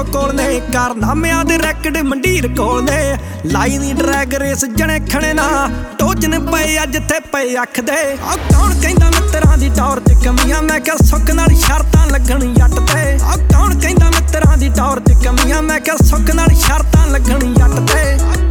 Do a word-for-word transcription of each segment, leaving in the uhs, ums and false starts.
ਇੱਕੋ ਕੋਲ ਨੇ ਕਾਰਨਾਮਿਆਂ ਦੇ ਰੈਕਡ ਮੰਡੀਰ ਕੋਲ ਨੇ ਲਾਈ ਨੀ ਡਰੈਗ ਰੇਸ ਜਣੇ ਖਣੇ ਨਾ ਟੋਚਨ ਪਏ ਅੱਜ ਤੇ ਪਏ ਅੱਖ ਦੇ ਆ ਕੌਣ ਕਹਿੰਦਾ ਮਿੱਤਰਾਂ ਦੀ ਟੌਰ ਤੇ ਕਮੀਆਂ ਮੈਂ ਕਿਹਾ ਸੁੱਕ ਨਾਲ ਸ਼ਰਤਾਂ ਲੱਗਣ ਜੱਟ ਤੇ ਆ ਕੌਣ ਕਹਿੰਦਾ ਮਿੱਤਰਾਂ ਦੀ ਟੌਰ ਤੇ ਕਮੀਆਂ ਮੈਂ ਕਿਹਾ ਸੁੱਕ ਨਾਲ ਸ਼ਰਤਾਂ ਲੱਗਣ ਜੱਟ ਤੇ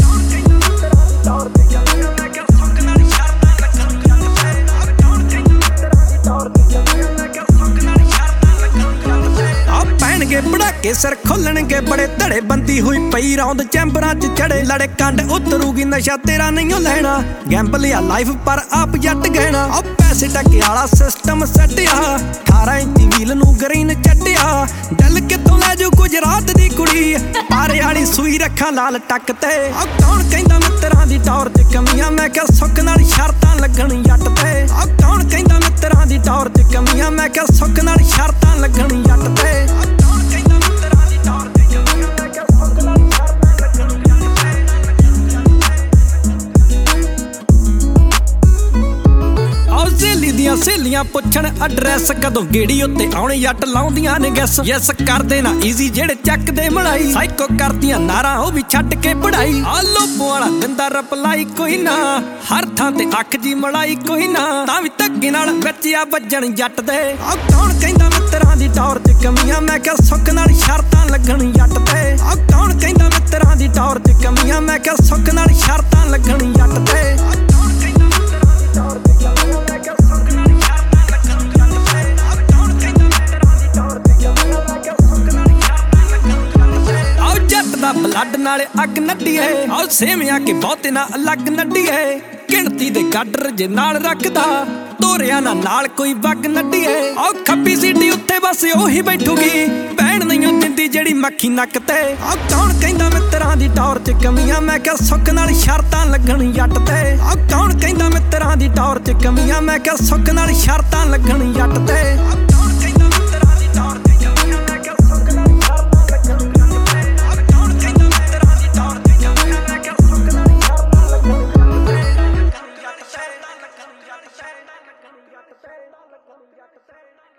पड़ाके सिर खोलणगे बड़े धड़े बंदी हुई पई रौंद चैंबरां च चढ़े लड़े कंड उतरूगी नशा तेरा नहीं लैना गैंबल या लाइफ पर आप जट गहना अब पैसे टके वाला सिस्टम सटिया अठारह इंची व्हील नूं ग्रीन चटिया दिल कितों लै जू गुजरात दी कुड़ी पारे वाली सूई रखा लाल टक ते अब कौन कहंदा मित्तरां दी टौर ते कमियां मैं क्या सुख नाल शर्तां लगण जट ते अब कौन कहंदा मित्तरां दी टौर ते कमियां मैं क्या सुख नाल शर्तां लगण जट ते सहेलियां पुछण एड्रैस कदों गेड़ी उत्ते आउणे जट लाउंदियां ने गैस यस करदे ना ईजी जेड़े चकदे मड़ाई साइको करदियां नारा ओ भी छड्ड के पढ़ाई आ लोबो वाला दिंदा रिप्लाई कोई ना हर थां ते अख जी मड़ाई कोई ना तां भी धक्के नाल बच्चिया वज्जण जट दे आ कौन कहंदा मित्तरां दी टौर ते कमियां मैं क्या सुख नाल शर्तां लगण जट ते आ कौन कहंदा मित्तरां दी टौर ते कमियां मैं क्या सुख नाल शर्तां लगण जट ते ब्लड नाले अग नड्डीए आओ सेवियां के बहुते ना अलग नड्डीए गिणती दे गाडर जे नाल रखदा तोरिया ना नाल कोई वग नड्डीए आओ खब्बी सीटी उत्ते बस ओही बैठूगी भैन नहीं दिंदी जेड़ी मक्खी नक ते आ कौन कहंदा मित्तरां दी टौर ते कमियां मैं क्या सुख नाल शर्तां लगण जट ते आ कौन कहंदा मित्तरां दी टौर ते कमियां मैं क्या सुख नाल शर्तां लगण जट ते Say